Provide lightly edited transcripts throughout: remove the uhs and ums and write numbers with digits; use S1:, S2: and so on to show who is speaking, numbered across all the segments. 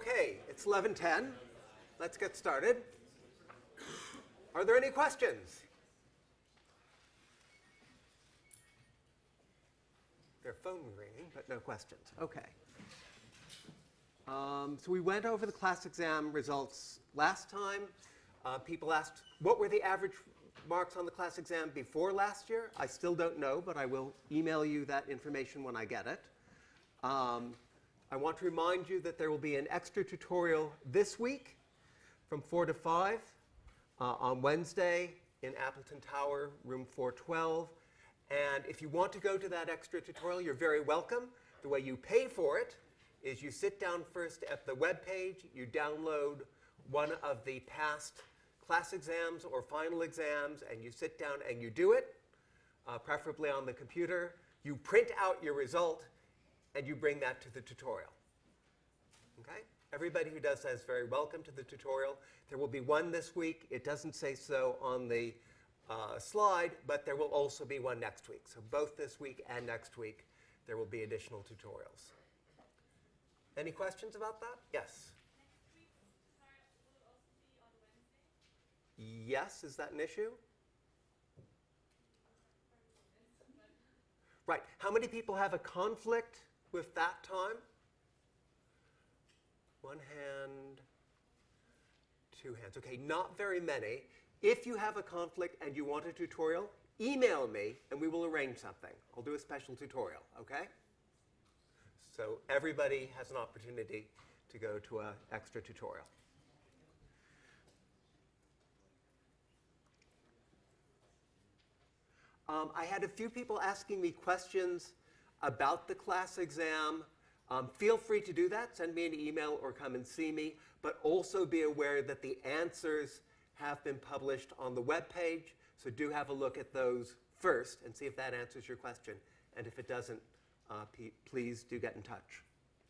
S1: Okay, it's 11:10. Let's get started. Are there any questions? Their phone ringing, but no questions. Okay. So we went over the class exam results last time. People asked, what were the average marks on the class exam before last year? I still don't know, but I will email you that information when I get it. I want to remind you that there will be an extra tutorial this week from 4 to 5 on Wednesday in Appleton Tower, room 412. And if you want to go to that extra tutorial, you're very welcome. The way you pay for it is you sit down first at the web page, you download one of the past class exams or final exams, and you sit down and you do it, preferably on the computer. You print out your result, and you bring that to the tutorial. Okay? Everybody who does that is very welcome to the tutorial. There will be one this week. It doesn't say so on the slide, but there will also be one next week. So both this week and next week, there will be additional tutorials. Any questions about that? Yes? Yes, is that an issue? Right. How many people have a conflict with that time? One hand, two hands. Okay, not very many. If you have a conflict and you want a tutorial, email me and we will arrange something. I'll do a special tutorial, okay? So everybody has an opportunity to go to an extra tutorial. I had a few people asking me questions about the class exam. Feel free to do that. Send me an email or come and see me. But also be aware that the answers have been published on the web page. So do have a look at those first and see if that answers your question. And if it doesn't, please do get in touch.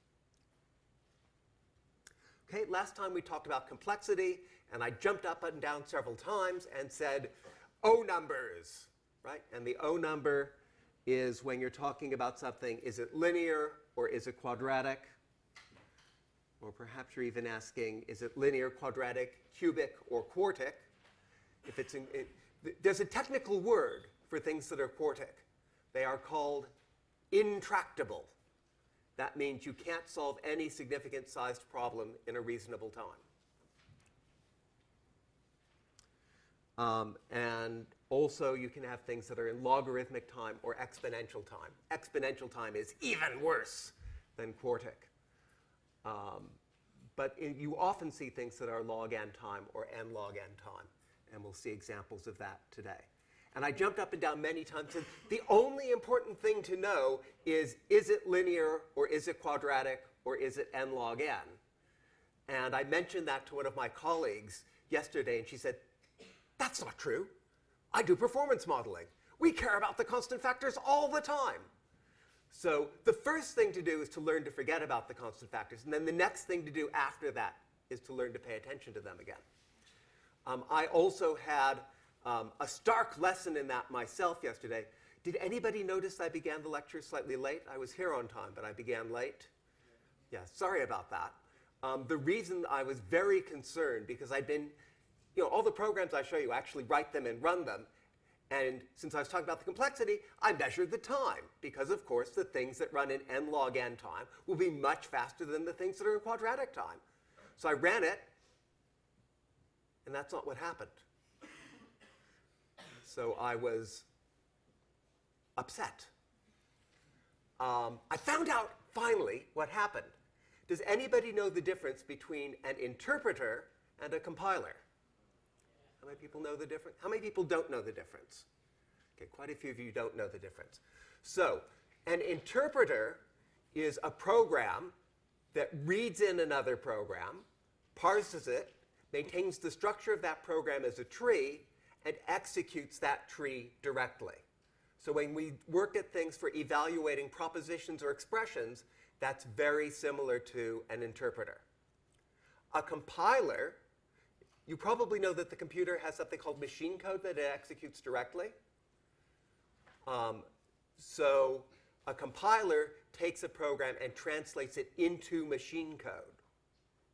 S1: Okay, last time we talked about complexity, and I jumped up and down several times and said, O numbers, right? And the O number is when you're talking about something, is it linear or is it quadratic? Or perhaps you're even asking, is it linear, quadratic, cubic, or quartic? If it's there's a technical word for things that are quartic. They are called intractable. That means you can't solve any significant sized problem in a reasonable time. And also, you can have things that are in logarithmic time or exponential time. Exponential time is even worse than quartic. But you often see things that are log n time or n log n time. And we'll see examples of that today. And I jumped up and down many times. And the only important thing to know is it linear or is it quadratic or is it n log n? And I mentioned that to one of my colleagues yesterday, and she said, that's not true. I do performance modeling. We care about the constant factors all the time. So the first thing to do is to learn to forget about the constant factors. And then the next thing to do after that is to learn to pay attention to them again. I also had a stark lesson in that myself yesterday. Did anybody notice I began the lecture slightly late? I was here on time, but I began late. Yeah, sorry about that. The reason I was very concerned, because I'd been, all the programs I show you, I actually write them and run them. And since I was talking about the complexity, I measured the time. Because, of course, the things that run in n log n time will be much faster than the things that are in quadratic time. So I ran it, and that's not what happened. So I was upset. I found out, finally, what happened. Does anybody know the difference between an interpreter and a compiler? How many people know the difference? How many people don't know the difference? Okay, quite a few of you don't know the difference. So an interpreter is a program that reads in another program, parses it, maintains the structure of that program as a tree, and executes that tree directly. So when we work at things for evaluating propositions or expressions, that's very similar to an interpreter. A compiler, you probably know that the computer has something called machine code that it executes directly. So a compiler takes a program and translates it into machine code.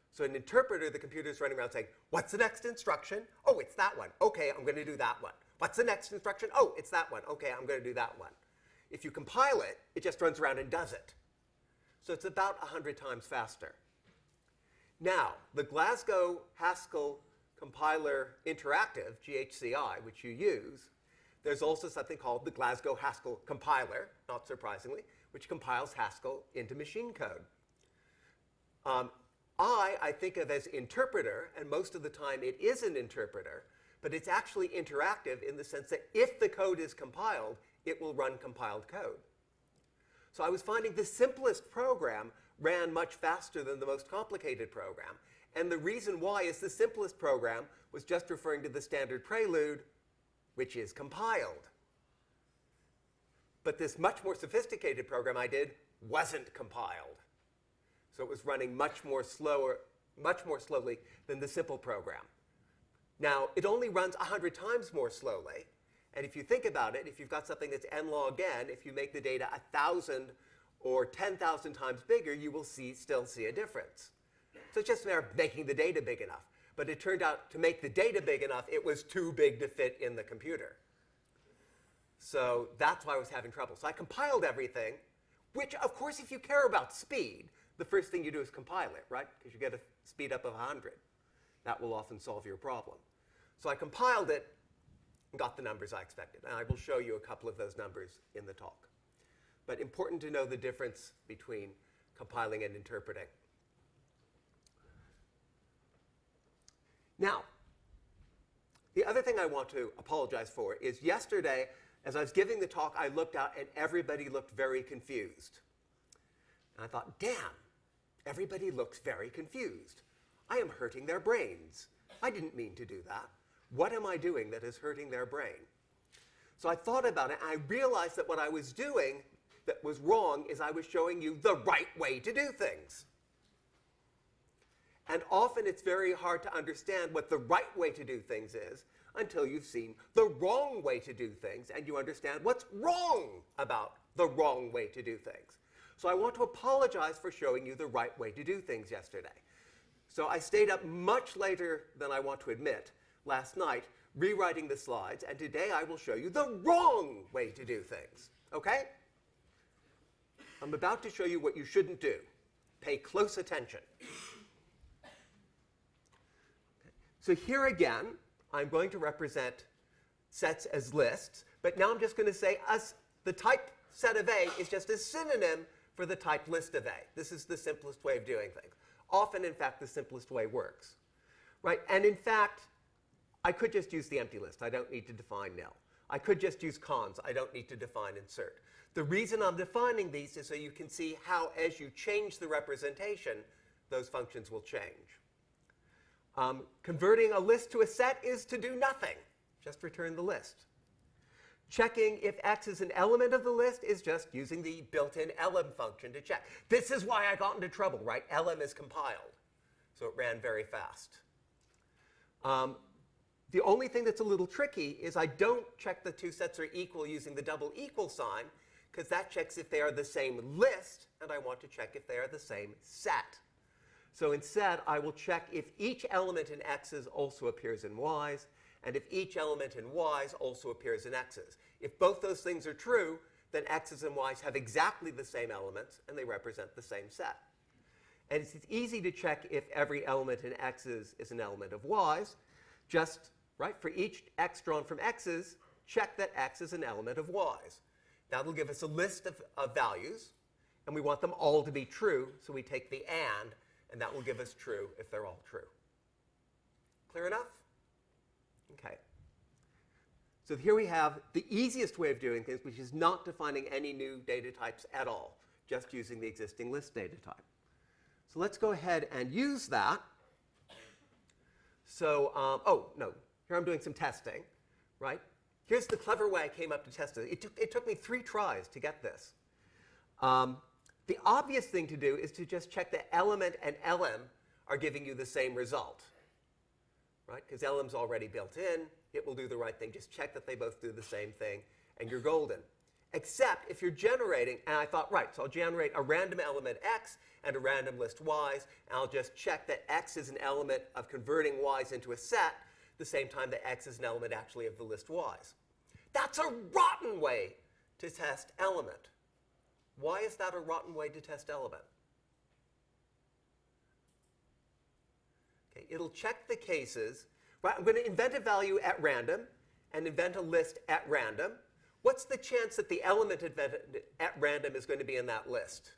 S1: So an interpreter, the computer's running around saying, what's the next instruction? Oh, it's that one. Okay, I'm going to do that one. What's the next instruction? Oh, it's that one. Okay, I'm going to do that one. If you compile it, it just runs around and does it. So it's about 100 times faster. Now, the Glasgow Haskell Compiler Interactive, GHCI, which you use, there's also something called the Glasgow Haskell Compiler, not surprisingly, which compiles Haskell into machine code. I think of as interpreter, and most of the time it is an interpreter, but it's actually interactive in the sense that if the code is compiled, it will run compiled code. So I was finding the simplest program ran much faster than the most complicated program. And the reason why is the simplest program was just referring to the standard prelude, which is compiled. But this much more sophisticated program I did wasn't compiled. So it was running much more slowly than the simple program. Now, it only runs 100 times more slowly. And if you think about it, if you've got something that's n log n, if you make the data 1,000 or 10,000 times bigger, you will still see a difference. So it's just a matter of making the data big enough. But it turned out to make the data big enough, it was too big to fit in the computer. So that's why I was having trouble. So I compiled everything, which, of course, if you care about speed, the first thing you do is compile it, right? Because you get a speed up of 100. That will often solve your problem. So I compiled it and got the numbers I expected. And I will show you a couple of those numbers in the talk. But important to know the difference between compiling and interpreting. Now, the other thing I want to apologize for is yesterday, as I was giving the talk, I looked out and everybody looked very confused. And I thought, damn, everybody looks very confused. I am hurting their brains. I didn't mean to do that. What am I doing that is hurting their brain? So I thought about it, and I realized that what I was doing that was wrong is I was showing you the right way to do things. And often it's very hard to understand what the right way to do things is until you've seen the wrong way to do things and you understand what's wrong about the wrong way to do things. So I want to apologize for showing you the right way to do things yesterday. So I stayed up much later than I want to admit last night rewriting the slides, and today I will show you the wrong way to do things. Okay? I'm about to show you what you shouldn't do. Pay close attention. So here again, I'm going to represent sets as lists, but now I'm just going to say the type set of A is just a synonym for the type list of A. This is the simplest way of doing things. Often, in fact, the simplest way works. Right? And in fact, I could just use the empty list. I don't need to define nil. I could just use cons. I don't need to define insert. The reason I'm defining these is so you can see how, as you change the representation, those functions will change. Converting a list to a set is to do nothing. Just return the list. Checking if x is an element of the list is just using the built-in lm function to check. This is why I got into trouble, right? lm is compiled. So it ran very fast. The only thing that's a little tricky is I don't check the two sets are equal using the double equal sign, because that checks if they are the same list, and I want to check if they are the same set. So instead, I will check if each element in x's also appears in y's, and if each element in y's also appears in x's. If both those things are true, then x's and y's have exactly the same elements, and they represent the same set. And it's easy to check if every element in x's is an element of y's. Just, right, for each x drawn from x's, check that x is an element of y's. That'll give us a list of values, and we want them all to be true, so we take the and that will give us true if they're all true. Clear enough? Okay. So here we have the easiest way of doing things, which is not defining any new data types at all, just using the existing list data type. So let's go ahead and use that. So, oh, no, here I'm doing some testing, right? Here's the clever way I came up to test it. It took me 3 tries to get this. The obvious thing to do is to just check that element and lm are giving you the same result, right? Because lm's already built in. It will do the right thing. Just check that they both do the same thing, and you're golden. except if you're generating, and I thought, right, so I'll generate a random element x and a random list y's, and I'll just check that x is an element of converting y's into a set, the same time that x is an element actually of the list y's. That's a rotten way to test element. Why is that a rotten way to test element? Okay, it'll check the cases. Right, I'm going to invent a value at random and invent a list at random. What's the chance that the element invented at random is going to be in that list?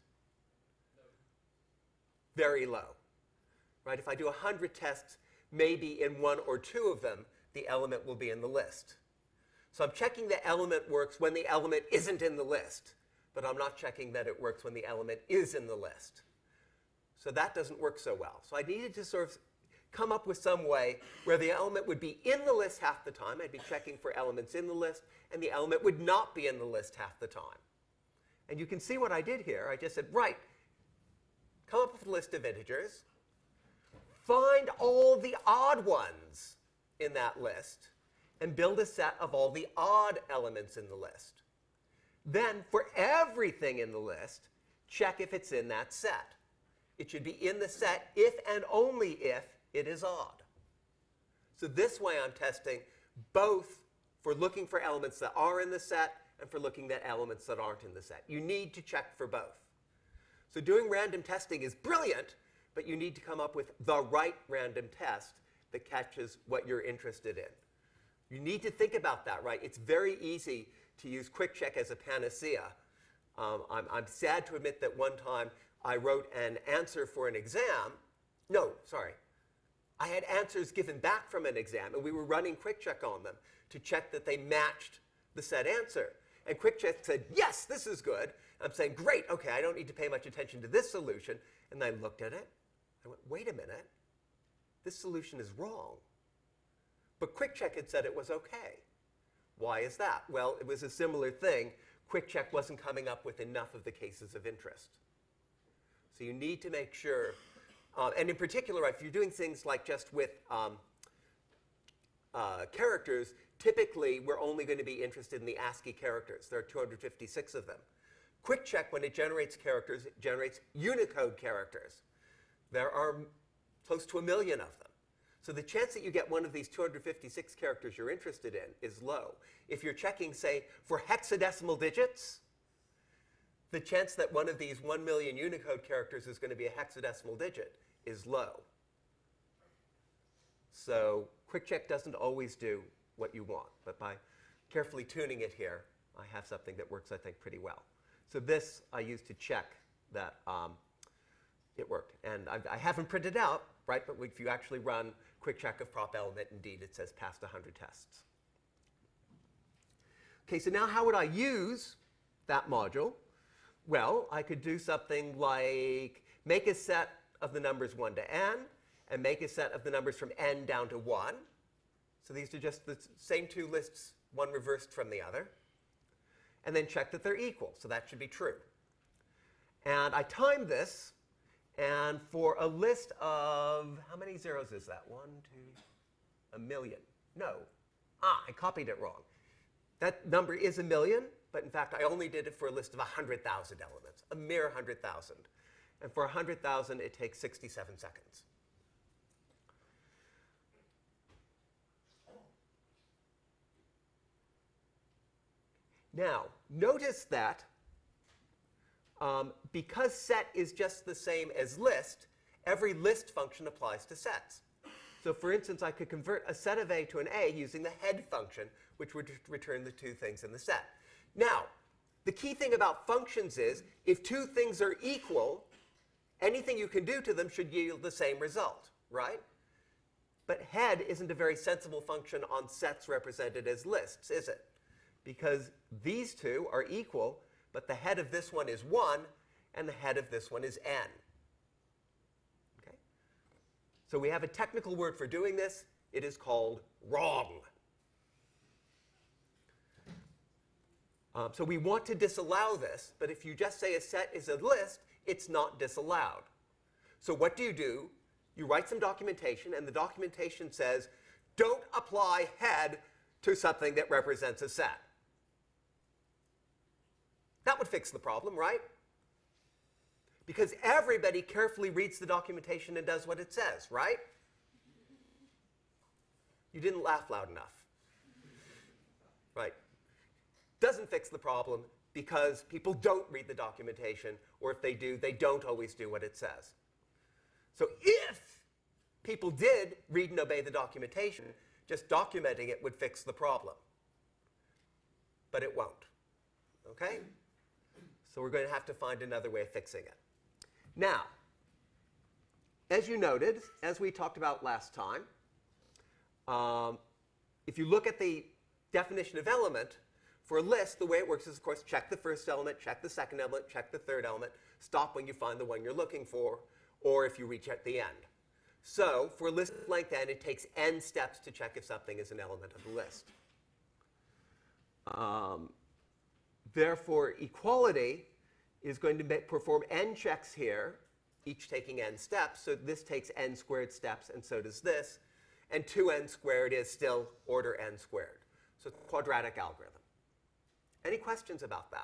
S1: Very low. Right? If I do 100 tests, maybe in 1 or 2 of them, the element will be in the list. So I'm checking the element works when the element isn't in the list, but I'm not checking that it works when the element is in the list. So that doesn't work so well. So I needed to sort of come up with some way where the element would be in the list half the time. I'd be checking for elements in the list, and the element would not be in the list half the time. And you can see what I did here. I just said, right, come up with a list of integers, find all the odd ones in that list, and build a set of all the odd elements in the list. Then, for everything in the list, check if it's in that set. It should be in the set if and only if it is odd. So this way I'm testing both for looking for elements that are in the set and for looking at elements that aren't in the set. You need to check for both. So doing random testing is brilliant, but you need to come up with the right random test that catches what you're interested in. You need to think about that, right? It's very easy to use Quick Check as a panacea. I'm sad to admit that one time I wrote an answer for an exam. No, sorry. I had answers given back from an exam, and we were running Quick Check on them to check that they matched the said answer. And Quick Check said, yes, this is good. I'm saying, great, OK, I don't need to pay much attention to this solution. And I looked at it. I went, wait a minute. This solution is wrong. But Quick Check had said it was OK. Why is that? Well, it was a similar thing. Quick Check wasn't coming up with enough of the cases of interest. So you need to make sure, and in particular, if you're doing things like just with characters, typically we're only going to be interested in the ASCII characters. There are 256 of them. Quick Check, when it generates characters, it generates Unicode characters. There are close to 1 million of them. So the chance that you get one of these 256 characters you're interested in is low. If you're checking, say, for hexadecimal digits, the chance that one of these 1 million Unicode characters is going to be a hexadecimal digit is low. So Quick Check doesn't always do what you want. But by carefully tuning it here, I have something that works, I think, pretty well. So this I used to check that it worked. And I haven't printed out, right? But if you actually run Quick Check of prop element, indeed, it says passed 100 tests. OK, so now how would I use that module? Well, I could do something like make a set of the numbers 1 to n, and make a set of the numbers from n down to 1. So these are just the same 2 lists, one reversed from the other. And then check that they're equal. So that should be true. And I timed this. And for a list of, how many zeros is that? 1, 2, 1 million. No. I copied it wrong. That number is 1 million. But in fact, I only did it for a list of 100,000 elements, a mere 100,000. And for 100,000, it takes 67 seconds. Now, notice that because set is just the same as list, every list function applies to sets. So for instance, I could convert a set of A to an A using the head function, which would return the 2 things in the set. Now, the key thing about functions is if 2 things are equal, anything you can do to them should yield the same result, right? But head isn't a very sensible function on sets represented as lists, is it? Because these 2 are equal, but the head of this one is 1, and the head of this one is n. Okay? So we have a technical word for doing this. It is called wrong. So we want to disallow this, but if you just say a set is a list, it's not disallowed. So what do? You write some documentation, and the documentation says, don't apply head to something that represents a set. That would fix the problem, right? Because everybody carefully reads the documentation and does what it says, right? You didn't laugh loud enough. Right. Doesn't fix the problem because people don't read the documentation, or if they do, they don't always do what it says. So if people did read and obey the documentation, just documenting it would fix the problem. But it won't. Okay? So we're going to have to find another way of fixing it. Now, as you noted, as we talked about last time, if you look at the definition of element, for a list, the way it works is, of course, check the first element, check the second element, check the third element, stop when you find the one you're looking for, or if you reach at the end. So for a list length n, it takes n steps to check if something is an element of the list. Therefore, equality is going to perform n checks here, each taking n steps. So this takes n squared steps, and so does this. And 2n squared is still order n squared. So it's a quadratic algorithm. Any questions about that?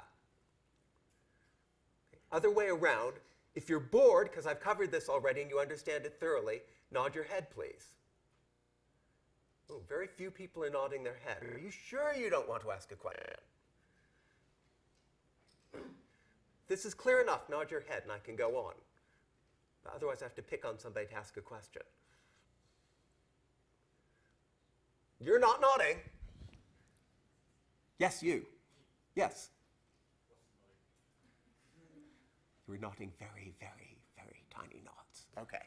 S1: Other way around, if you're bored, because I've covered this already and you understand it thoroughly, nod your head, please. Oh, very few people are nodding their head. Are you sure you don't want to ask a question? This is clear enough. Nod your head and I can go on. But otherwise, I have to pick on somebody to ask a question. You're not nodding. Yes, you. Yes. You were nodding very, very, very tiny nods. Okay.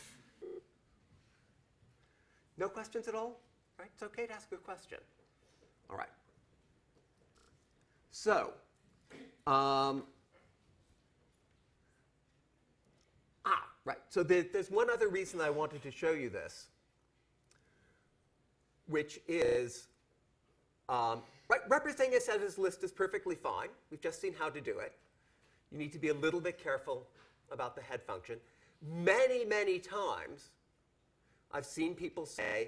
S1: No questions at all? Right? It's okay to ask a question. All right. So, right. So there's one other reason I wanted to show you this, which is representing a set as a list is perfectly fine. We've just seen how to do it. You need to be a little bit careful about the head function. Many, many times, I've seen people say,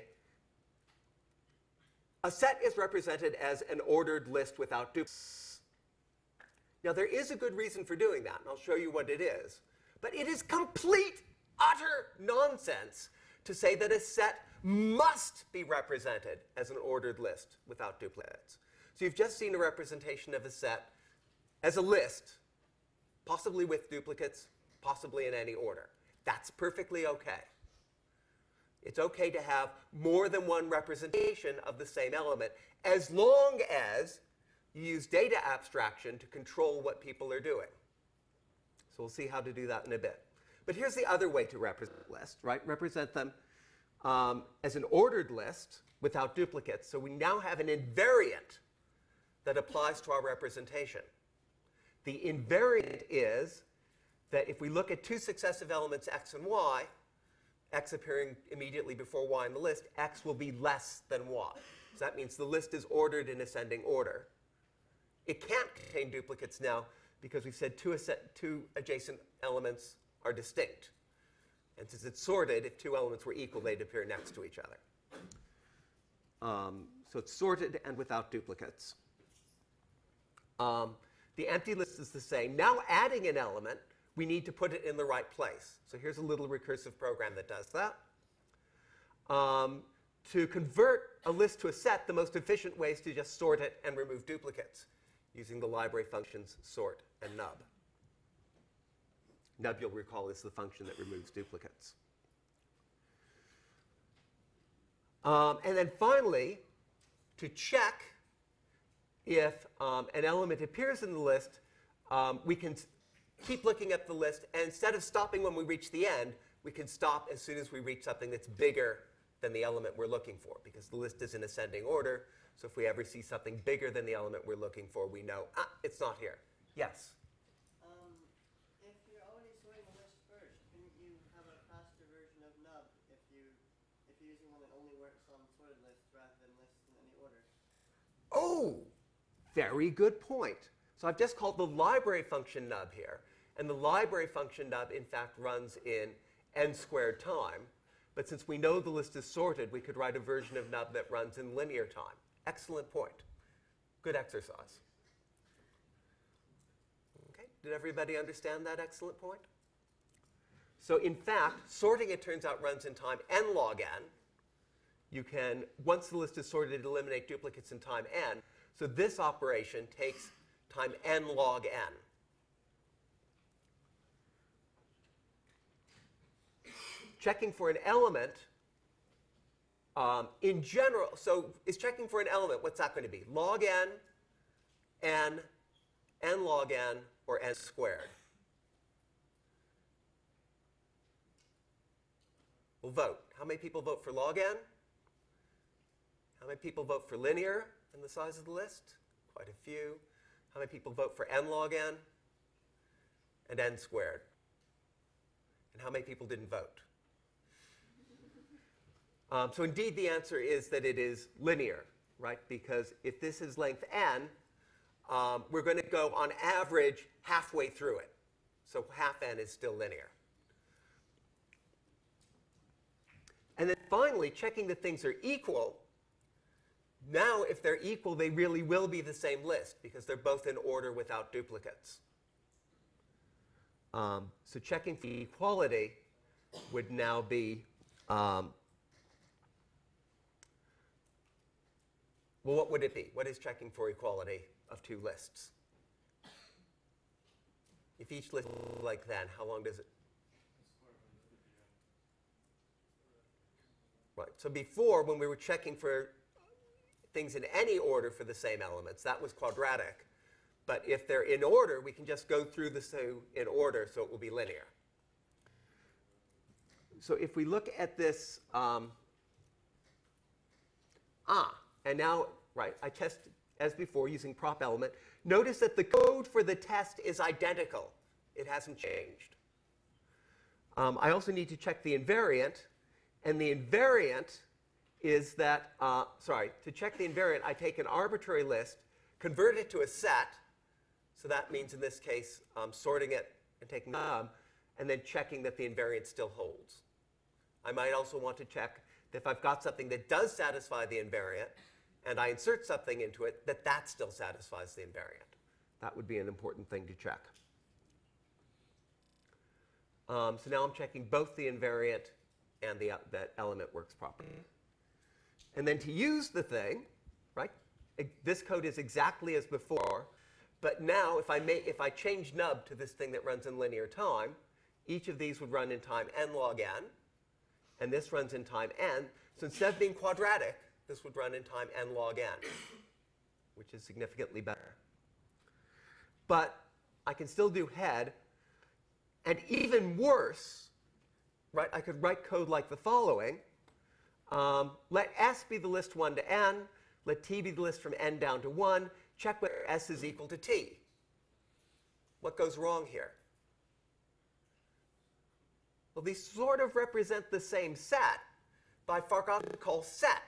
S1: a set is represented as an ordered list without duplicates. Now, there is a good reason for doing that, and I'll show you what it is. But it is complete, utter nonsense to say that a set must be represented as an ordered list without duplicates. So you've just seen a representation of a set as a list, possibly with duplicates, possibly in any order. That's perfectly okay. It's okay to have more than one representation of the same element as long as you use data abstraction to control what people are doing. So we'll see how to do that in a bit. But here's the other way to represent a list, right? Represent them as an ordered list without duplicates. So we now have an invariant that applies to our representation. The invariant is that if we look at two successive elements, x and y, x appearing immediately before y in the list, x will be less than y. So that means the list is ordered in ascending order. It can't contain duplicates now because we've said two adjacent elements are distinct. And since it's sorted, if two elements were equal, they'd appear next to each other. So it's sorted and without duplicates. The empty list is the same. Now adding an element, we need to put it in the right place. So here's a little recursive program that does that. To convert a list to a set, the most efficient way is to just sort it and remove duplicates using the library functions sort and nub. Nub, you'll recall, is the function that removes duplicates. And then finally, to check if an element appears in the list, we can keep looking at the list, and instead of stopping when we reach the end, we can stop as soon as we reach something that's bigger than the element we're looking for, because the list is in ascending order. So if we ever see something bigger than the element we're looking for, we know, it's not here. Yes?
S2: If you're already sorting the list first, couldn't you have a faster version of nub if you're using one that only works on sorted lists rather than lists in any order?
S1: Oh, very good point. So I've just called the library function nub here. And the library function nub, in fact, runs in n squared time. But since we know the list is sorted, we could write a version of nub that runs in linear time. Excellent point. Good exercise. Did everybody understand that excellent point? So in fact, sorting, it turns out, runs in time n log n. You can, once the list is sorted, eliminate duplicates in time n. So this operation takes time n log n. Checking for an element, in general, so is checking for an element, what's that going to be? Log n, n log n, or n squared? We'll vote. How many people vote for log n? How many people vote for linear in the size of the list? Quite a few. How many people vote for n log n and n squared? And how many people didn't vote? So indeed, the answer is that it is linear, right? Because if this is length n, we're going to go on average halfway through it. So half n is still linear. And then finally, checking that things are equal. Now, if they're equal, they really will be the same list because they're both in order without duplicates. So checking for equality would now be, well, what would it be? What is checking for equality of two lists? If each list is like then, how long does it? Right. So before, when we were checking for things in any order for the same elements, that was quadratic. But if they're in order, we can just go through the two in order, so it will be linear. So if we look at this, and now, right, I tested, as before, using prop element. Notice that the code for the test is identical. It hasn't changed. I also need to check the invariant. And the invariant is that, to check the invariant, I take an arbitrary list, convert it to a set. So that means, in this case, sorting it and taking nub, and then checking that the invariant still holds. I might also want to check that if I've got something that does satisfy the invariant, and I insert something into it, that that still satisfies the invariant. That would be an important thing to check. So now I'm checking both the invariant and that element works properly. And then to use the thing, right, this code is exactly as before. But now, if I change nub to this thing that runs in linear time, each of these would run in time n log n. And this runs in time n. So instead of being quadratic, this would run in time n log n, which is significantly better. But I can still do head. And even worse, right, I could write code like the following. Let S be the list 1 to n. Let T be the list from n down to 1. Check whether S is equal to T. What goes wrong here? Well, these sort of represent the same set, but I forgot to call set.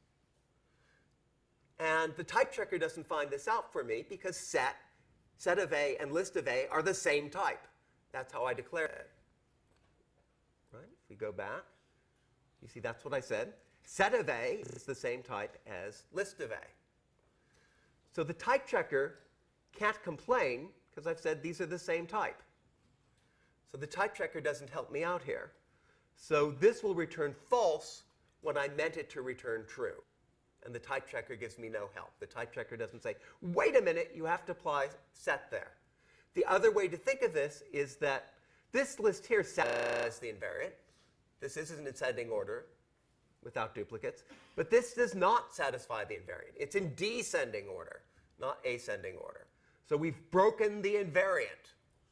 S1: And the type checker doesn't find this out for me because set of A, and list of A are the same type. That's how I declared it. Right? If we go back, you see that's what I said. Set of A is the same type as list of A. So the type checker can't complain because I've said these are the same type. So the type checker doesn't help me out here. So this will return false when I meant it to return true. And the type checker gives me no help. The type checker doesn't say, wait a minute, you have to apply set there. The other way to think of this is that this list here says the invariant. This is in ascending order without duplicates. But this does not satisfy the invariant. It's in descending order, not ascending order. So we've broken the invariant.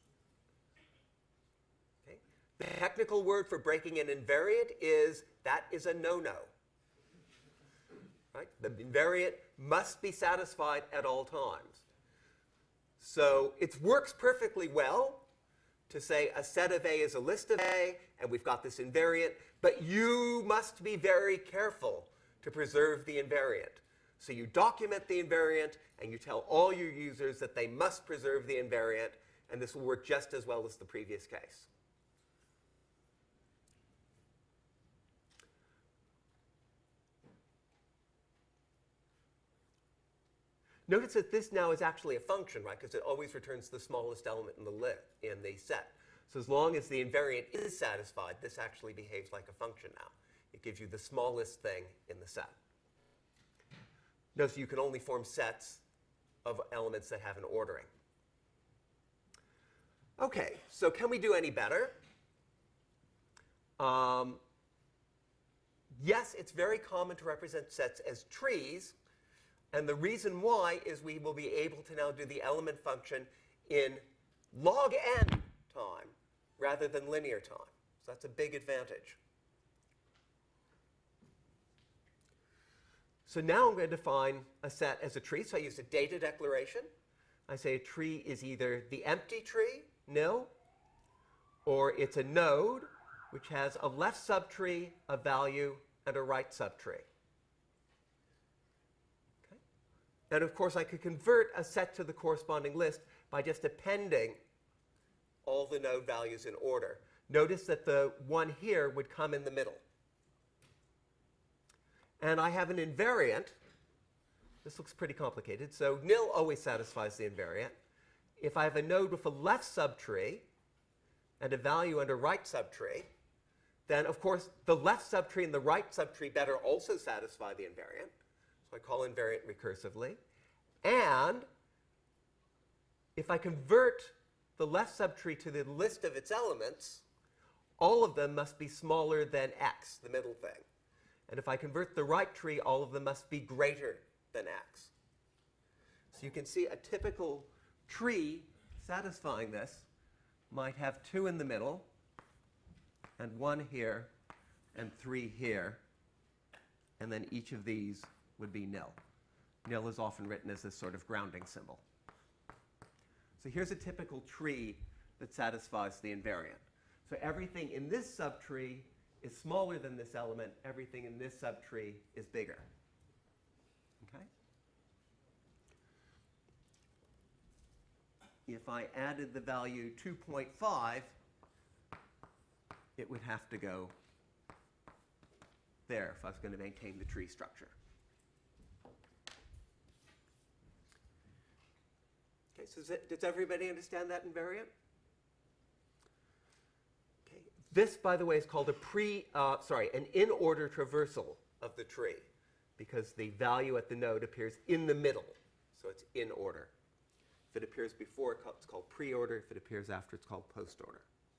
S1: Okay? The technical word for breaking an invariant is that is a no-no. Right? The invariant must be satisfied at all times. So it works perfectly well to say a set of A is a list of A, and we've got this invariant, but you must be very careful to preserve the invariant. So you document the invariant, and you tell all your users that they must preserve the invariant, and this will work just as well as the previous case. Notice that this now is actually a function, right? Because it always returns the smallest element in the set. So as long as the invariant is satisfied, this actually behaves like a function now. It gives you the smallest thing in the set. Notice you can only form sets of elements that have an ordering. Okay, so can we do any better? Yes, it's very common to represent sets as trees. And the reason why is we will be able to now do the element function in log n time rather than linear time. So that's a big advantage. So now I'm going to define a set as a tree. So I use a data declaration. I say a tree is either the empty tree, nil, or it's a node, which has a left subtree, a value, and a right subtree. Okay? And of course, I could convert a set to the corresponding list by just appending all the node values in order. Notice that the one here would come in the middle. And I have an invariant. This looks pretty complicated. So nil always satisfies the invariant. If I have a node with a left subtree and a value and a right subtree, then, of course, the left subtree and the right subtree better also satisfy the invariant. So I call invariant recursively. And if I convert the left subtree to the list of its elements, all of them must be smaller than x, the middle thing. And if I convert the right tree, all of them must be greater than x. So you can see a typical tree satisfying this might have 2 in the middle, and 1 here, and 3 here, and then each of these would be nil. Nil is often written as this sort of grounding symbol. So here's a typical tree that satisfies the invariant. So everything in this subtree is smaller than this element. Everything in this subtree is bigger. Okay? If I added the value 2.5, it would have to go there if I was going to maintain the tree structure. Okay, so does everybody understand that invariant? Okay. This, by the way, is called an in-order traversal of the tree, because the value at the node appears in the middle, so it's in order. If it appears before, it's called pre-order. If it appears after, it's called post-order.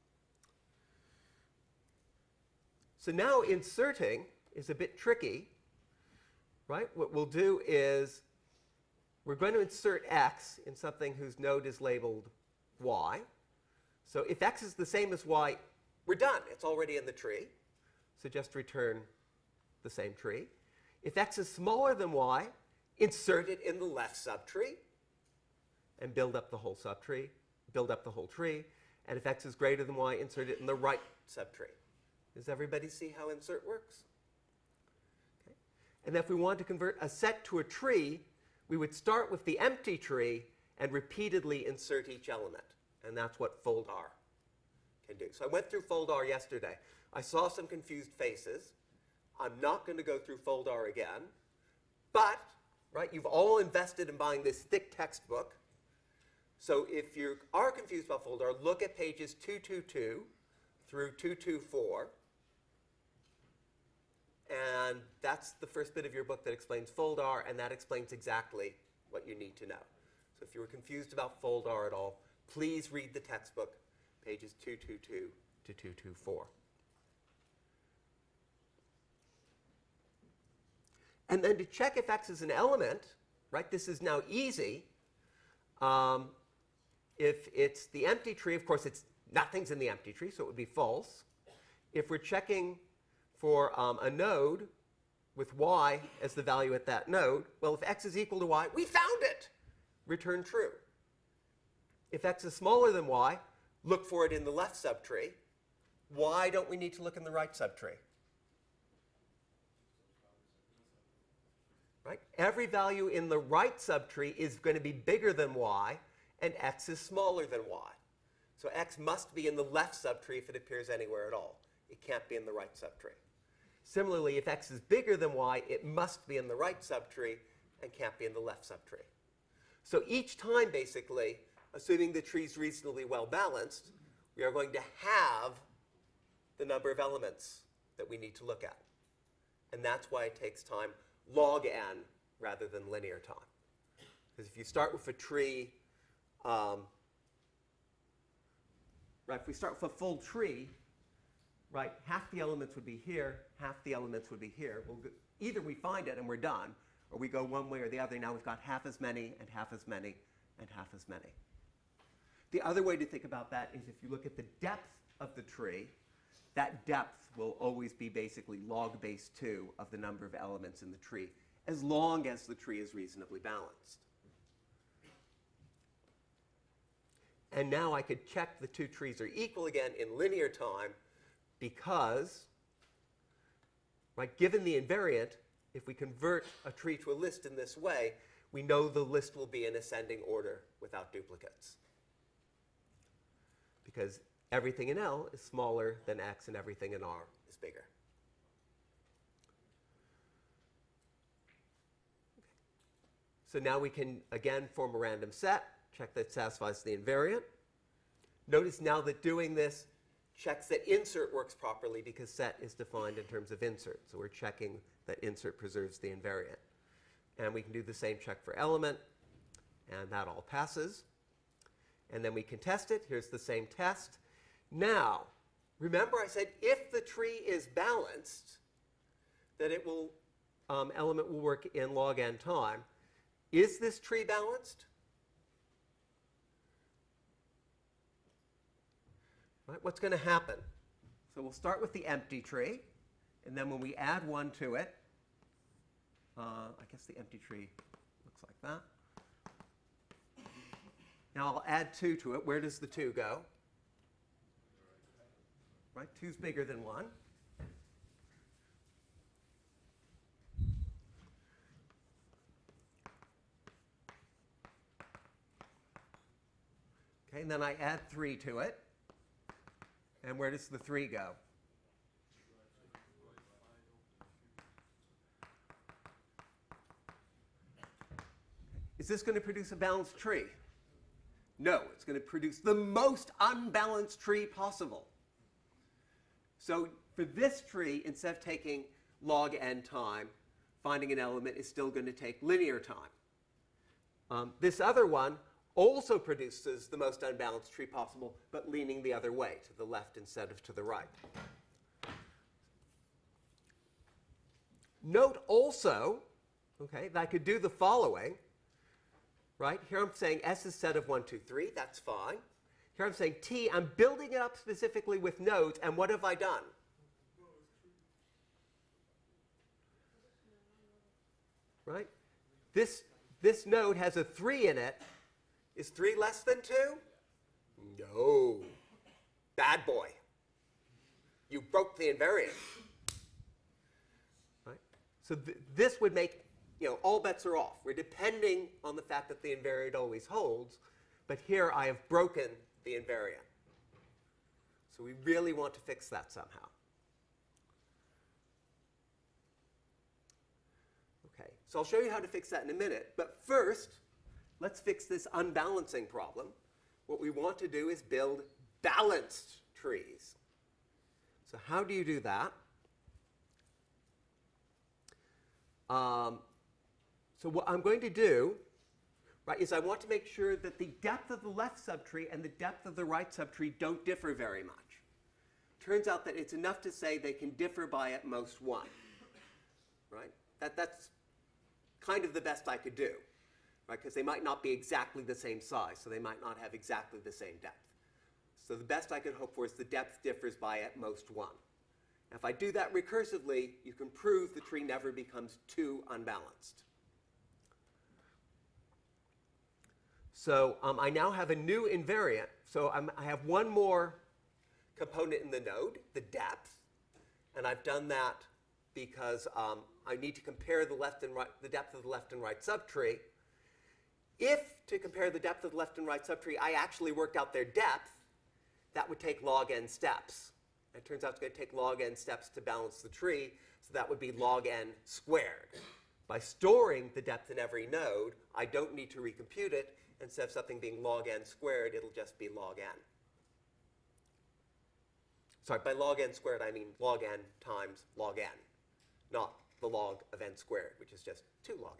S1: So now inserting is a bit tricky, right? What we'll do is we're going to insert x in something whose node is labeled y. So if x is the same as y, we're done. It's already in the tree. So just return the same tree. If x is smaller than y, insert it in the left subtree and build up the whole subtree, build up the whole tree. And if x is greater than y, insert it in the right subtree. Does everybody see how insert works? Okay. And if we want to convert a set to a tree, we would start with the empty tree and repeatedly insert each element. And that's what foldr can do. So I went through foldr yesterday. I saw some confused faces. I'm not going to go through foldr again. But, right, you've all invested in buying this thick textbook. So if you are confused about foldr, look at pages 222 through 224. And that's the first bit of your book that explains foldr, and that explains exactly what you need to know. So if you were confused about foldr at all, please read the textbook, pages 222 to 224. And then to check if x is an element, right, this is now easy. If it's the empty tree, of course, nothing's in the empty tree, so it would be false. If we're checking for a node with y as the value at that node, well, if x is equal to y, we found it. Return true. If x is smaller than y, look for it in the left subtree. Why don't we need to look in the right subtree? Right? Every value in the right subtree is going to be bigger than y, and x is smaller than y. So x must be in the left subtree if it appears anywhere at all. It can't be in the right subtree. Similarly, if x is bigger than y, it must be in the right subtree and can't be in the left subtree. So each time, basically, assuming the tree is reasonably well balanced, we are going to have the number of elements that we need to look at. And that's why it takes time, log n, rather than linear time. Because if you start with a tree, right, if we start with a full tree, right, half the elements would be here, half the elements would be here. Either we find it and we're done, or we go one way or the other. Now we've got half as many, and half as many, and half as many. The other way to think about that is if you look at the depth of the tree, that depth will always be basically log base 2 of the number of elements in the tree, as long as the tree is reasonably balanced. And now I could check the two trees are equal again in linear time because, right, given the invariant, if we convert a tree to a list in this way, we know the list will be in ascending order without duplicates. Because everything in L is smaller than X and everything in R is bigger. So now we can, again, form a random set, check that it satisfies the invariant. Notice now that doing this checks that insert works properly because set is defined in terms of insert. So we're checking that insert preserves the invariant. And we can do the same check for element, and that all passes. And then we can test it. Here's the same test. Now, remember I said if the tree is balanced, that it will, element will work in log n time. Is this tree balanced? Right, what's going to happen? So we'll start with the empty tree, and then when we add 1 to it, I guess the empty tree looks like that. Now I'll add 2 to it. Where does the 2 go? Right, 2's bigger than 1. Okay, and then I add 3 to it. And where does the 3 go? Is this going to produce a balanced tree? No, it's going to produce the most unbalanced tree possible. So for this tree, instead of taking log n time, finding an element is still going to take linear time. This other one also produces the most unbalanced tree possible, but leaning the other way, to the left instead of to the right. Note also, okay, that I could do the following. Right? Here I'm saying S is set of 1, 2, 3. That's fine. Here I'm saying T, I'm building it up specifically with nodes, and what have I done? Right? This node has a 3 in it. Is 3 less than 2? No. Bad boy. You broke the invariant. Right? So this would make, all bets are off. We're depending on the fact that the invariant always holds, but here I have broken the invariant. So we really want to fix that somehow. Okay, so I'll show you how to fix that in a minute, but first, let's fix this unbalancing problem. What we want to do is build balanced trees. So how do you do that? So what I'm going to do, right, is I want to make sure that the depth of the left subtree and the depth of the right subtree don't differ very much. Turns out that it's enough to say they can differ by at most 1. Right? That's kind of the best I could do. Right? Because they might not be exactly the same size, so they might not have exactly the same depth. So the best I could hope for is the depth differs by at most 1. If I do that recursively, you can prove the tree never becomes too unbalanced. So I now have a new invariant. So I have one more component in the node, the depth. And I've done that because I need to compare the depth of the left and right subtree. If, to compare the depth of the left and right subtree, I actually worked out their depth, that would take log n steps. And it turns out it's going to take log n steps to balance the tree, so that would be log n squared. By storing the depth in every node, I don't need to recompute it. Instead of something being log n squared, it'll just be log n. Sorry, by log n squared, I mean log n times log n, not the log of n squared, which is just 2 log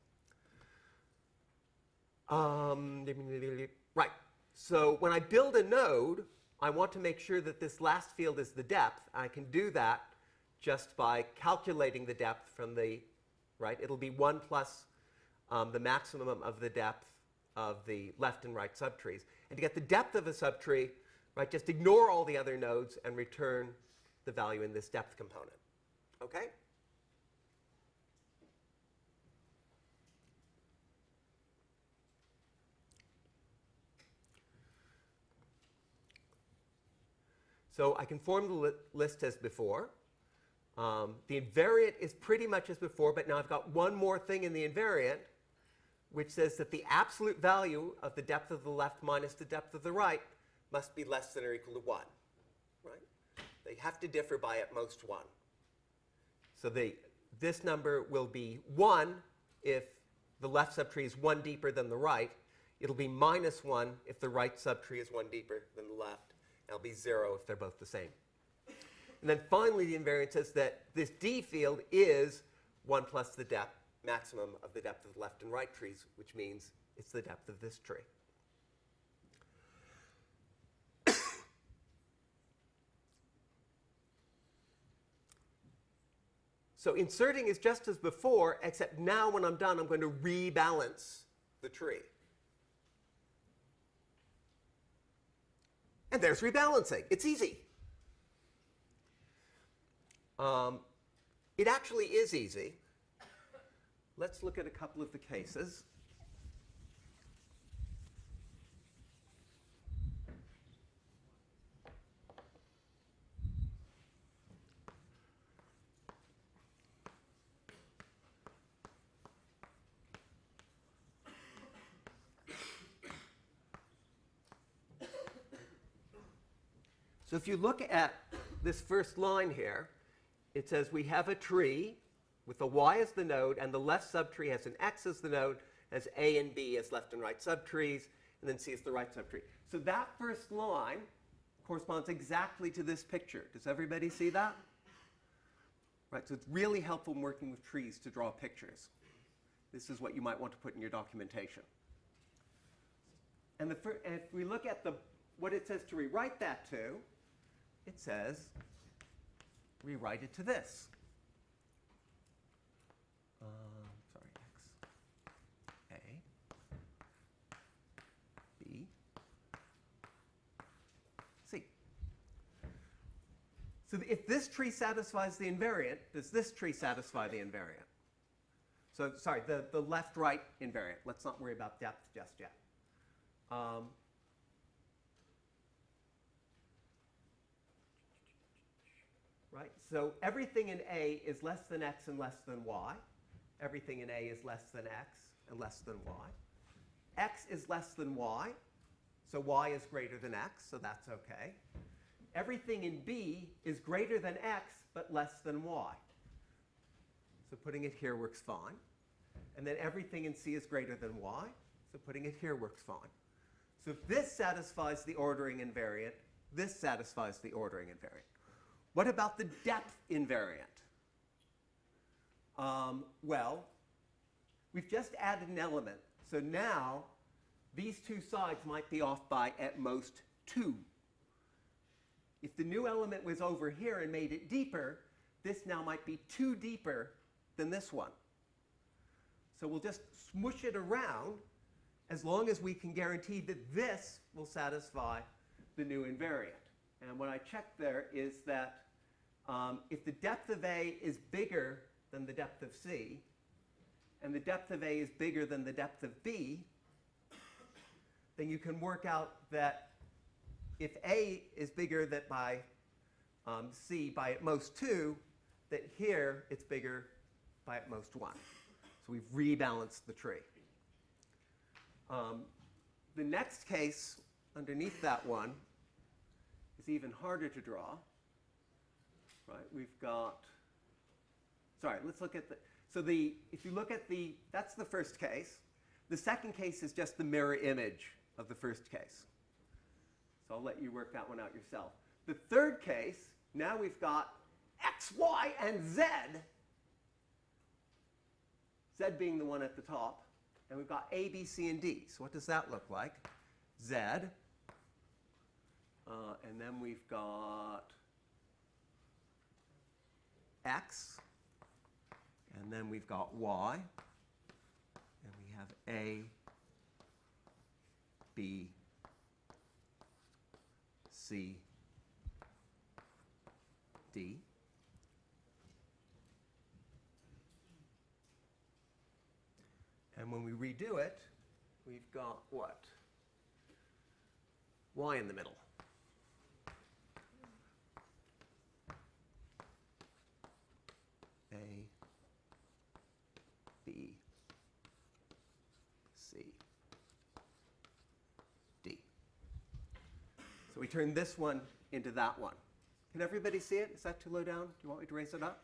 S1: n. Right. So when I build a node, I want to make sure that this last field is the depth. I can do that just by calculating the depth from the, right? It'll be 1 plus the maximum of the depth of the left and right subtrees. And to get the depth of a subtree, right, just ignore all the other nodes and return the value in this depth component. Okay? So I can form the list as before. The invariant is pretty much as before, but now I've got one more thing in the invariant, which says that the absolute value of the depth of the left minus the depth of the right must be less than or equal to 1. Right? They have to differ by at most 1. So this number will be 1 if the left subtree is 1 deeper than the right. It'll be minus 1 if the right subtree is 1 deeper than the left. And it'll be 0 if they're both the same. And then finally, the invariant says that this D field is 1 plus the depth maximum of the depth of the left and right trees, which means it's the depth of this tree. So inserting is just as before, except now when I'm done, I'm going to rebalance the tree. And there's rebalancing. It's easy. It actually is easy. Let's look at a couple of the cases. So if you look at this first line here, it says we have a tree with a y as the node, and the left subtree has an x as the node, has a and b as left and right subtrees, and then c as the right subtree. So that first line corresponds exactly to this picture. Does everybody see that? Right, so it's really helpful in working with trees to draw pictures. This is what you might want to put in your documentation. And if we look at what it says to rewrite that to, it says rewrite it to this. Sorry, x, a, b, c. So if this tree satisfies the invariant, does this tree satisfy the invariant? So sorry, the left-right invariant. Let's not worry about depth just yet. Right? So everything in A is less than x and less than y. Everything in A is less than x and less than y. X is less than y, so y is greater than x, so that's OK. Everything in B is greater than x, but less than y. So putting it here works fine. And then everything in C is greater than y, so putting it here works fine. So if this satisfies the ordering invariant, this satisfies the ordering invariant. What about the depth invariant? Well, we've just added an element. So now these two sides might be off by at most 2. If the new element was over here and made it deeper, this now might be 2 deeper than this one. So we'll just smoosh it around as long as we can guarantee that this will satisfy the new invariant. And what I checked there is that if the depth of A is bigger than the depth of C, and the depth of A is bigger than the depth of B, then you can work out that if A is bigger than by C by at most 2, that here it's bigger by at most 1. So we've rebalanced the tree. The next case underneath that one is even harder to draw. Right? We've got, sorry, let's look at So if you look at that's the first case. The second case is just the mirror image of the first case. So I'll let you work that one out yourself. The third case, now we've got x, y, and z. Z being the one at the top. And we've got A, B, C, and D. So what does that look like? Z. And then we've got X. And then we've got Y. And we have A, B, C, D. And when we redo it, we've got what? Y in the middle. A, B, C, D. So we turn this one into that one. Can everybody see it? Is that too low down? Do you want me to raise it up?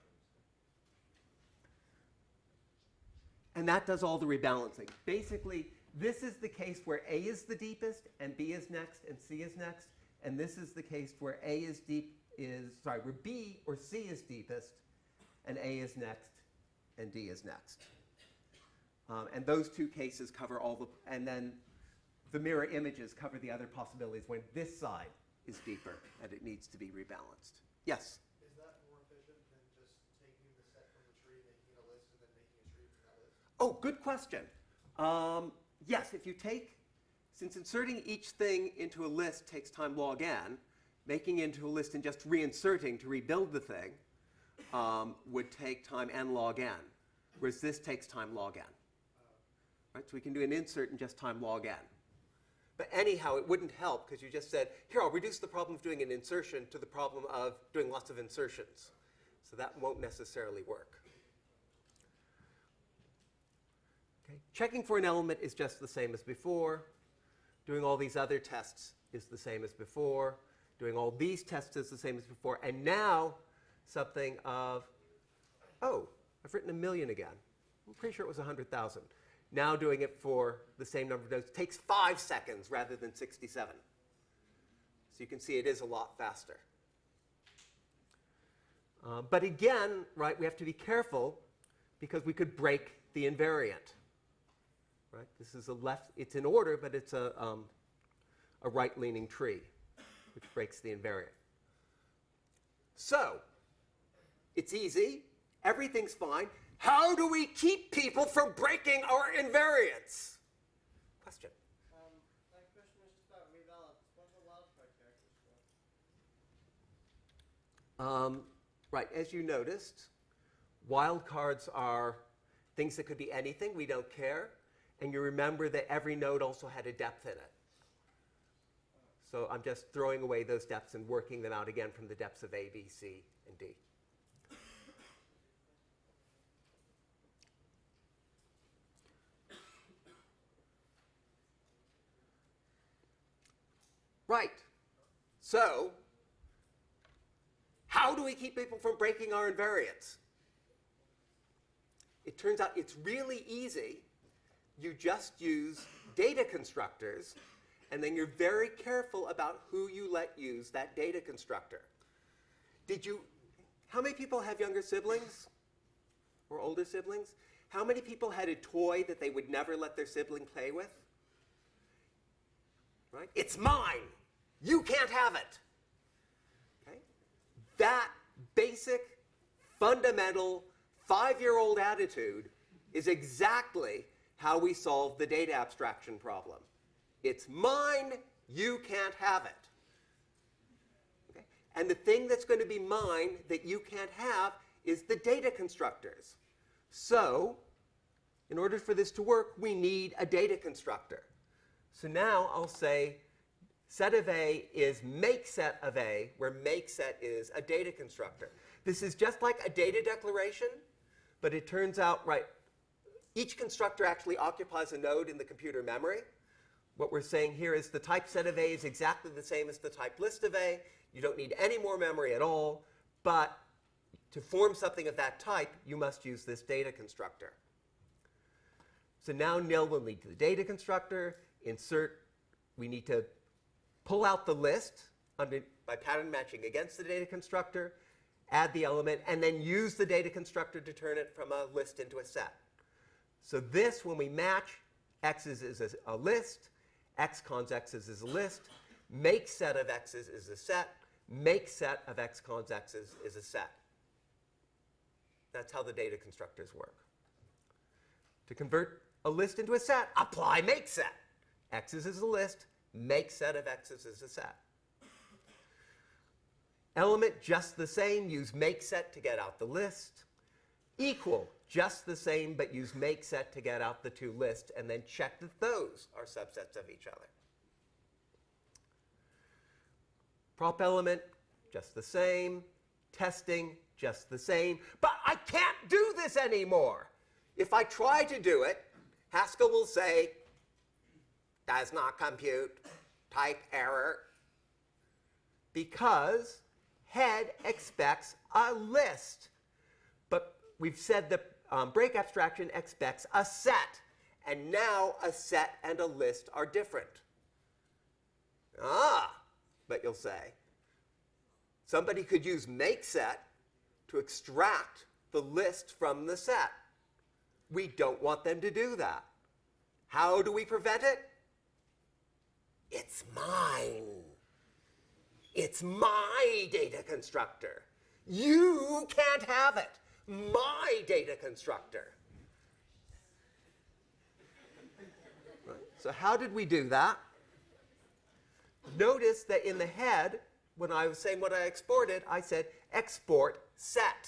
S1: And that does all the rebalancing. Basically, this is the case where A is the deepest, and B is next, and C is next. And this is the case where where B or C is deepest, and A is next, and D is next. And those two cases cover and then the mirror images cover the other possibilities when this side is deeper and it needs to be rebalanced. Yes?
S3: Is that more efficient than just taking the set from the tree, making a list, and then making a tree from that list?
S1: Oh, good question. Yes, if you since inserting each thing into a list takes time log n, making into a list and just reinserting to rebuild the thing would take time n log n, whereas this takes time log n. Right? So we can do an insert in just time log n. But anyhow, it wouldn't help because you just said, here, I'll reduce the problem of doing an insertion to the problem of doing lots of insertions. So that won't necessarily work. Okay. Checking for an element is just the same as before. Doing all these other tests is the same as before. Doing all these tests is the same as before. And now something of, oh, I've written 1,000,000 again. I'm pretty sure it was 100,000. Now doing it for the same number of nodes takes 5 seconds rather than 67. So you can see it is a lot faster. But again, right, we have to be careful because we could break the invariant. Right? This is it's in order, but it's a right-leaning tree, which breaks the invariant. So, it's easy. Everything's fine. How do we keep people from breaking our invariants? Question.
S2: That question was just about rebalance. What are the wildcard characters for?
S1: Right, as you noticed, wildcards are things that could be anything. We don't care. And you remember that every node also had a depth in it. So I'm just throwing away those depths and working them out again from the depths of A, B, C, and D. Right. So, how do we keep people from breaking our invariants? It turns out it's really easy. You just use data constructors, and then you're very careful about who you let use that data constructor. How many people have younger siblings or older siblings? How many people had a toy that they would never let their sibling play with? Right? It's mine. You can't have it. Okay? That basic, fundamental, 5-year-old attitude is exactly how we solve the data abstraction problem. It's mine. You can't have it. Okay? And the thing that's going to be mine that you can't have is the data constructors. So, in order for this to work, we need a data constructor. So now I'll say set of A is make set of A, where make set is a data constructor. This is just like a data declaration, but it turns out, right, each constructor actually occupies a node in the computer memory. What we're saying here is the type set of A is exactly the same as the type list of A. You don't need any more memory at all, but To form something of that type, you must use this data constructor. So now nil will lead to the data constructor. Insert, we need to pull out the list by pattern matching against the data constructor, add the element, and then use the data constructor to turn it from a list into a set. So this, when we match, x's is a list, x cons x's is a list, make set of x's is a set, make set of x cons x's is a set. That's how the data constructors work. To convert a list into a set, apply make set. X's is a list, make set of x's is a set. Element, just the same, use make set to get out the list. Equal, just the same, but use make set to get out the two lists, and then check that those are subsets of each other. Prop element, just the same. Testing, just the same. But I can't do this anymore. If I try to do it, Haskell will say, does not compute, type error, because head expects a list. But we've said the break abstraction expects a set. And now a set and a list are different. But you'll say, somebody could use make set to extract the list from the set. We don't want them to do that. How do we prevent it? It's mine. It's my data constructor. You can't have it. My data constructor. Right. So how did we do that? Notice that in the head, when I was saying what I exported, I said export set.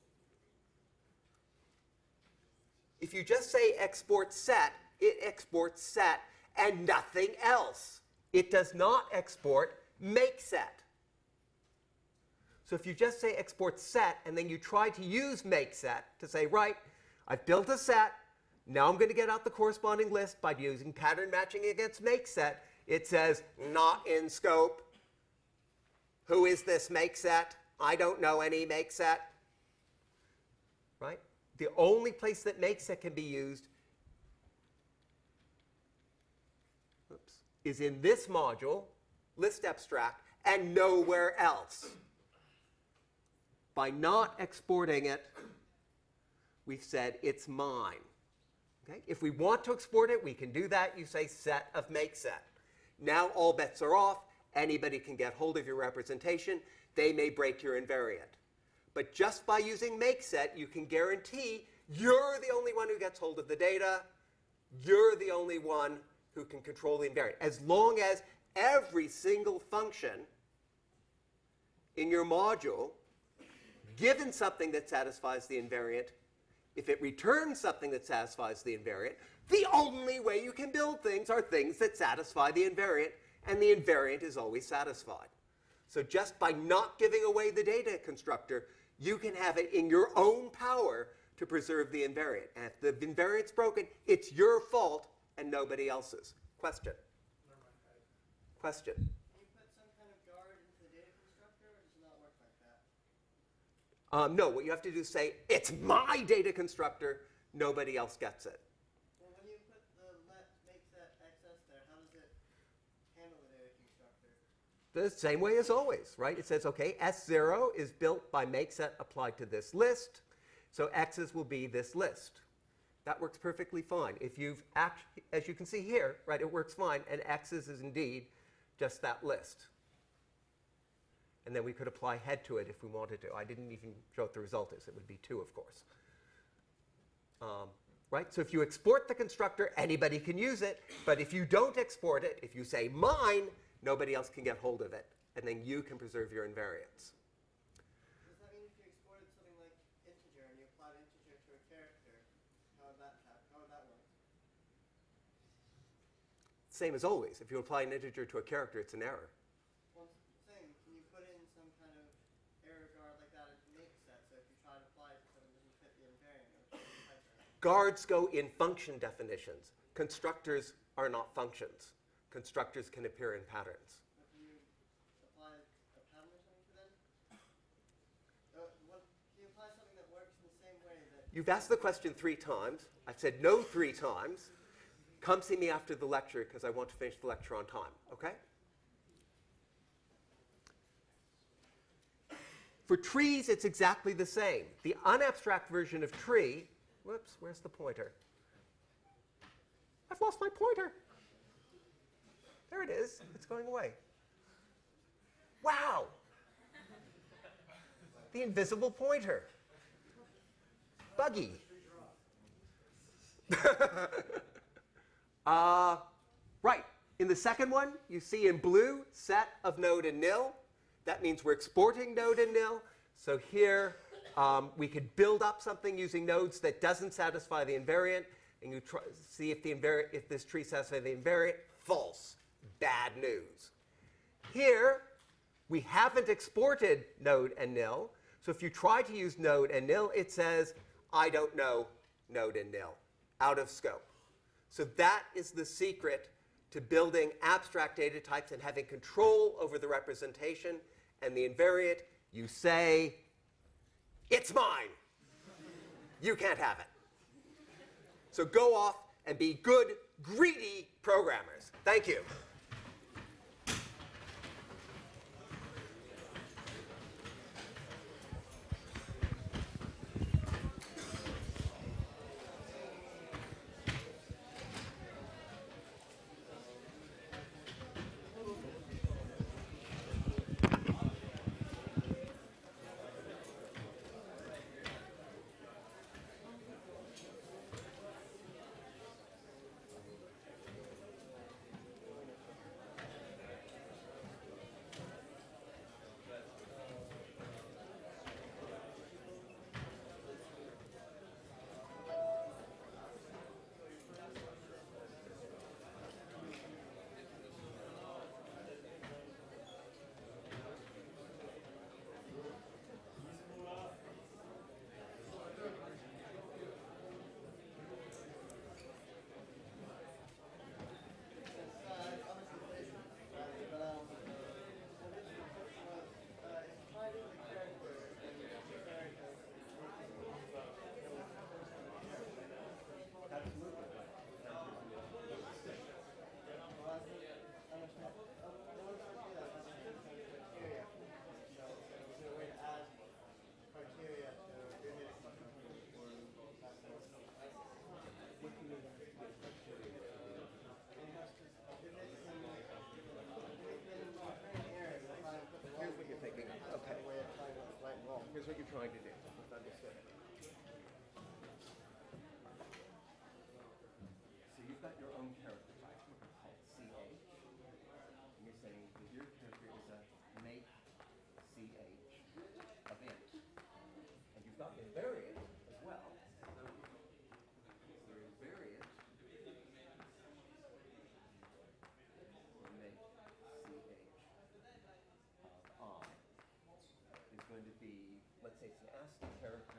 S1: If you just say export set, it exports set and nothing else. It does not export make set. So if you just say export set and then you try to use make set to say, right, I've built a set, now I'm going to get out the corresponding list by using pattern matching against make set, it says not in scope. Who is this make set? I don't know any make set. Right? The only place that make set can be used is in this module, list abstract, and nowhere else. By not exporting it, we've said it's mine. Okay? If we want to export it, we can do that. You say set of make set. Now all bets are off. Anybody can get hold of your representation. They may break your invariant. But just by using make set, you can guarantee you're the only one who gets hold of the data. You're the only one who can control the invariant. As long as every single function in your module, given something that satisfies the invariant, if it returns something that satisfies the invariant, the only way you can build things are things that satisfy the invariant, and the invariant is always satisfied. So just by not giving away the data constructor, you can have it in your own power to preserve the invariant. And if the invariant's broken, it's your fault and nobody else's. Question? Question?
S2: Can you put some kind of guard into the data constructor, or does it not work like that?
S1: No, what you have to do is say, it's my data constructor, nobody else gets it.
S2: Well, when you put the let make set access there, how does it handle the data constructor?
S1: The same way as always, right? It says, okay, S0 is built by make set applied to this list, so X's will be this list. That works perfectly fine. If you've actually, as you can see here, right, it works fine, and X's is indeed just that list. And then we could apply head to it if we wanted to. I didn't even show what the result is. It would be 2, of course. Right? So if you export the constructor, anybody can use it. But if you don't export it, if you say mine, nobody else can get hold of it. And then you can preserve your invariants.
S2: Does that mean if you exported something like integer and you applied integer to a character, how would that work?
S1: Same as always. If you apply an integer to a character, it's an error.
S2: Well, same. Can you put in some kind of error guard like that into make set, so if you try to apply it to something that doesn't fit the invariant, or type error?
S1: Guards go in function definitions. Constructors are not functions. Constructors can appear in patterns.
S2: But can you apply a pattern or something to them? Can you apply
S1: You've asked the question 3 times. I've said no 3 times. Come see me after the lecture because I want to finish the lecture on time, okay? For trees, it's exactly the same. The unabstract version of tree, whoops, where's the pointer? I've lost my pointer. There it is. It's going away. Wow. The invisible pointer. Buggy. Right. In the second one, you see in blue, set of node and nil. That means we're exporting node and nil. So here, we could build up something using nodes that doesn't satisfy the invariant, and you see if this tree satisfies the invariant. False. Bad news. Here, we haven't exported node and nil. So if you try to use node and nil, it says, I don't know node and nil. Out of scope. So that is the secret to building abstract data types and having control over the representation and the invariant. You say, it's mine. You can't have it. So go off and be good, greedy programmers. Thank you. Here's what you're trying to do. Understood. So you've got your own character type called CH. And you're saying that your character is a make CH event. And you've got invariant as well. So your invariant will make CH of I is going to be, let's say it's an ASCII character.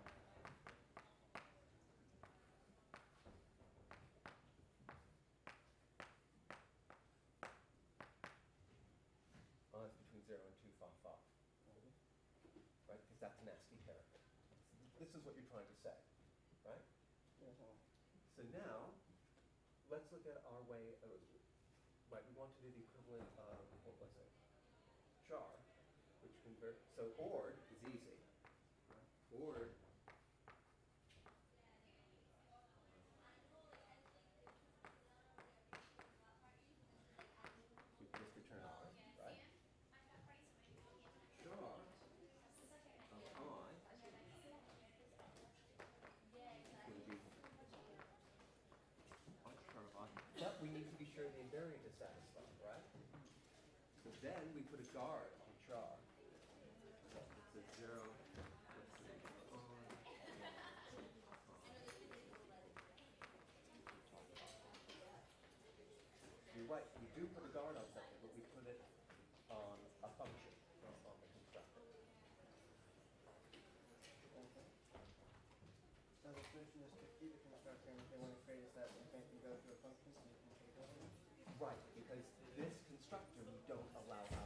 S1: It's between 0 and 255. Right? Because that's an ASCII character. This is what you're trying to say. Right? So now, let's look at our way of, right, we want to do the equivalent of, what was it? Char, which convert, so ORD is easy. Right? ORD we just return R, right? Char of I is going to be char of I. But we need to be sure the invariant is satisfied, right? So then we put a guard on char. So it's a 0. You're right, we do put a guard on something, but we put it on a function, not on the constructor.
S2: So the solution is to keep a constructor, and if they want to create a set, they can go to a function so you can take over.
S1: Right, because this constructor we don't allow